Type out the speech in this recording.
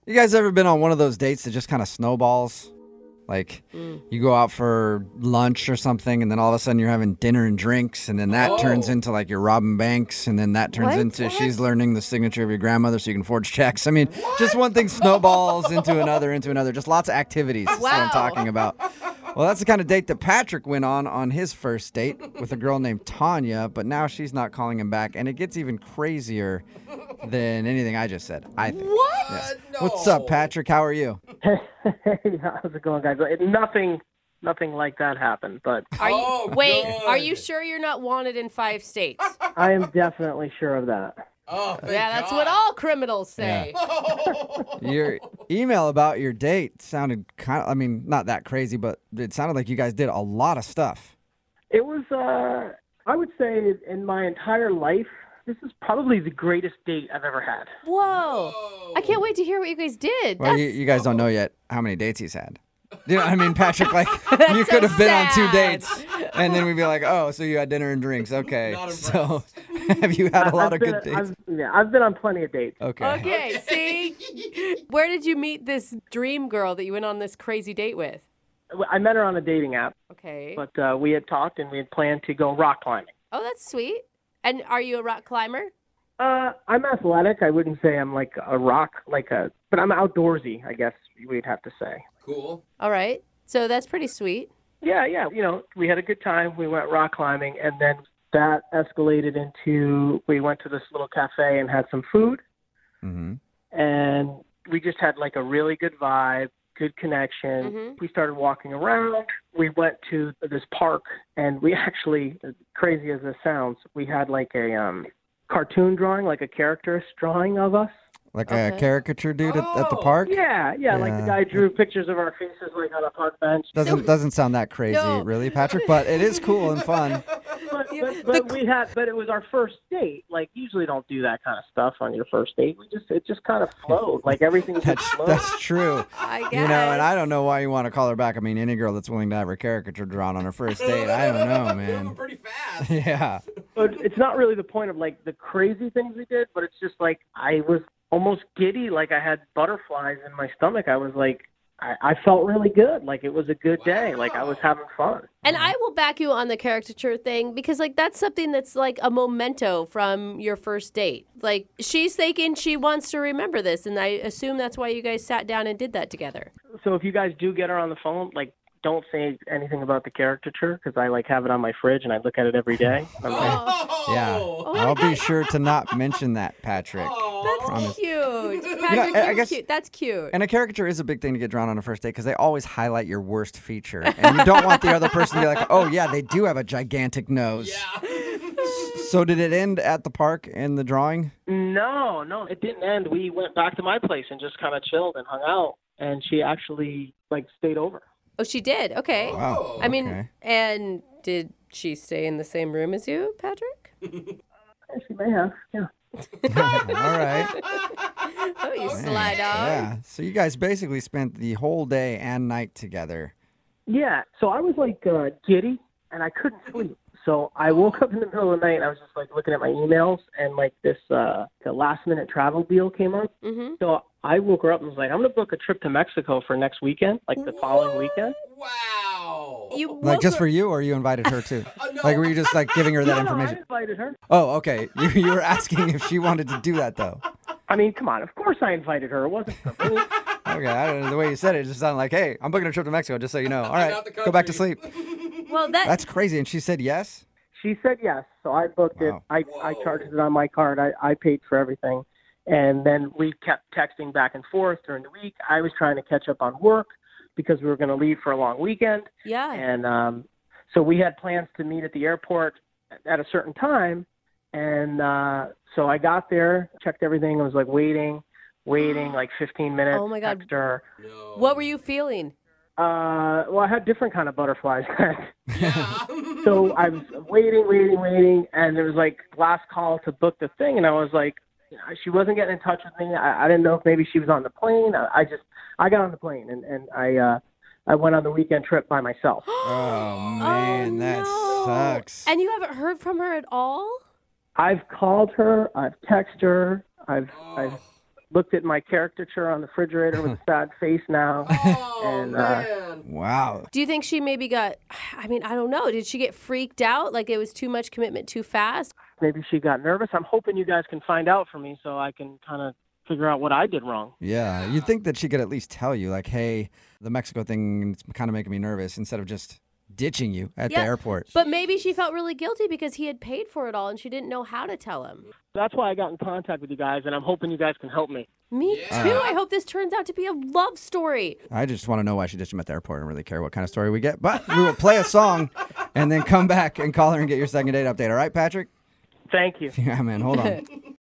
You guys ever been on one of those dates that just kind of snowballs? Like, you go out for lunch or something, and then all of a sudden you're having dinner and drinks, and then that turns into, like, you're robbing banks, and then that turns into she's learning the signature of your grandmother so you can forge checks. I mean, just one thing snowballs into another. Just lots of activities. That's what I'm talking about. Well, that's the kind of date that Patrick went on his first date with a girl named Tanya, but now she's not calling him back, and it gets even crazier than anything I just said, I think. What? Yeah. No. What's up, Patrick? How are you? Hey, how's it going, guys? Nothing like that happened, but Are you sure you're not wanted in 5 states? I am definitely sure of that. Oh, thank Yeah, that's God. what all criminals say. Your email about your date sounded not that crazy, but it sounded like you guys did a lot of stuff. It was, I would say, in my entire life, this is probably the greatest date I've ever had. Whoa. I can't wait to hear what you guys did. Well, you guys don't know yet how many dates he's had. You know what I mean, Patrick? Like, you could have been on 2 dates, and then we'd be like, oh, so you had dinner and drinks. Okay. Not So have you had a lot of good dates? I've been on plenty of dates. Okay, see? Where did you meet this dream girl that you went on this crazy date with? I met her on a dating app, Okay. but we had talked and we had planned to go rock climbing. Oh, that's sweet. And are you a rock climber? I'm athletic. I wouldn't say I'm like a rock, but I'm outdoorsy, I guess we'd have to say. Cool. All right. So that's pretty sweet. Yeah. You know, we had a good time. We went rock climbing, and then that escalated into we went to this little cafe and had some food, and we just had like a really good vibe, good connection. We started walking around. We went to this park, and we actually, as crazy as this sounds, we had like a cartoon drawing, like a character drawing of us. Like a caricature dude at the park? Yeah, like the guy drew pictures of our faces like on a park bench. Doesn't sound that crazy, really, Patrick, but it is cool and fun. But it was our first date. Like, usually don't do that kind of stuff on your first date. It just kind of flowed. Like, everything just flowed. That's true. I guess. You know, and I don't know why you want to call her back. I mean, any girl that's willing to have her caricature drawn on her first date, I don't know, man. Pretty fast. Yeah. But it's not really the point of, like, the crazy things we did, but it's just, like, I was almost giddy. Like, I had butterflies in my stomach. I was, like, I felt really good. Like, it was a good day. Like, I was having fun. And I will back you on the caricature thing because, like, that's something that's like a memento from your first date. Like, she's thinking she wants to remember this, and I assume that's why you guys sat down and did that together. So if you guys do get her on the phone, like, don't say anything about the caricature because I, like, have it on my fridge and I look at it every day. I'm like, Yeah. I'll be sure to not mention that, Patrick. That's cute. Patrick, I you're guess- cute. That's cute. And a caricature is a big thing to get drawn on a first date because they always highlight your worst feature. And you don't want the other person to be like, oh, yeah, they do have a gigantic nose. Yeah. So did it end at the park in the drawing? no, it didn't end. We went back to my place and just kind of chilled and hung out. And she actually, like, stayed over. Oh, she did. Okay. Wow. I mean, okay. and did she stay in the same room as you, Patrick? She may have, yeah. All right. Oh, you sly dog. Yeah. So you guys basically spent the whole day and night together. Yeah, so I was like giddy and I couldn't sleep. So I woke up in the middle of the night and I was just like looking at my emails and like this the last minute travel deal came up. So I woke her up and was like, I'm gonna book a trip to Mexico for next weekend, like the following weekend. Wow. You Like woke just her- for you, or you invited her too? No. Like were you just like giving her that No, I information? invited her. Oh, okay. You were asking if she wanted to do that though. I mean, come on, of course I invited her. It wasn't for me. Okay, I don't know. The way you said it just sounded like, hey, I'm booking a trip to Mexico, just so you know. All right, out the go back to country. sleep. Well, That's crazy. And she said yes? She said yes, so I booked Wow. it. I charged it on my card. I paid for everything. And then we kept texting back and forth during the week. I was trying to catch up on work because we were going to leave for a long weekend. yeah. And so we had plans to meet at the airport at a certain time. And so I got there, checked everything. I was like waiting like 15 minutes. Oh, my God. Text her. No. What were you feeling? Well, I had different kind of butterflies. Yeah. So I was waiting, and there was like last call to book the thing, and I was like, you know, she wasn't getting in touch with me. I didn't know if maybe she was on the plane. I got on the plane, and I went on the weekend trip by myself. Oh, man, that no. sucks. And you haven't heard from her at all? I've called her, I've texted her, I've looked at my caricature on the refrigerator with a sad face now. Oh, And, man. Wow. Do you think she maybe got, I mean, I don't know. Did she get freaked out? Like it was too much commitment too fast? maybe she got nervous. I'm hoping you guys can find out for me so I can kind of figure out what I did wrong. Yeah. You'd think that she could at least tell you, like, hey, the Mexico thing is kind of making me nervous, instead of just ditching you at the airport. But maybe she felt really guilty because he had paid for it all and she didn't know how to tell him. That's why I got in contact with you guys, and I'm hoping you guys can help me. Me too. I hope this turns out to be a love story. I just want to know why she ditched him at the airport. I don't really care what kind of story we get. But we will play a song and then come back and call her and get your second date update. All right, Patrick? Thank you. Yeah, man. Hold on.